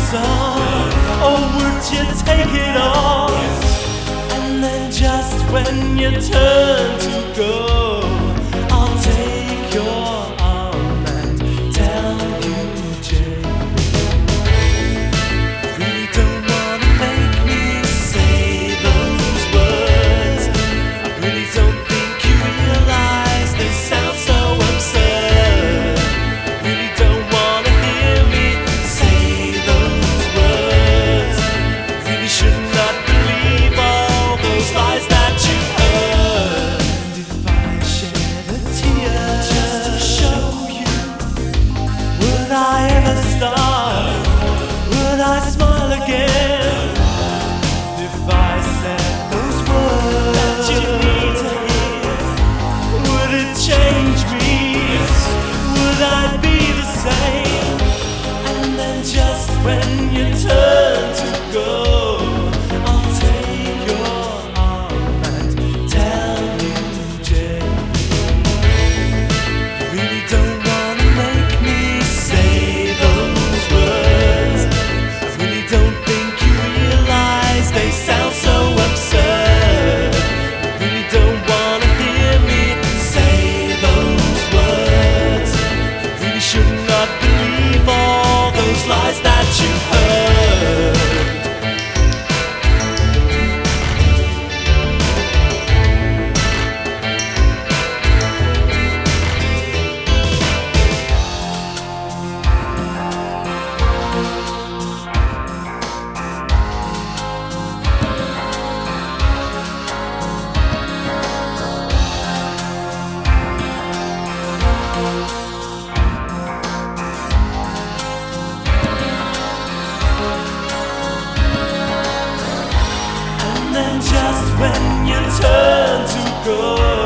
song, or would you take it all? And then just when you turn to go, I'll take your arm and tell you, Jane, really don't wanna make me say those words. I really don't think you realize they sound so absurd. Really don't wanna hear me say those words. Really should not believe all those lies that you heard. And if I shed a tear just to show you, would I ever stop? Would I smile again? If I said those words that you need to hear, would it change me? Would I be the same? And then just when you turn to go, I'll take your arm and tell you, Jane, you really don't wanna make me say those words. I really don't think you realize they sound so absurd. You really don't wanna hear me say those words. You really should not believe all those lies that you heard. And then just when you turn to go,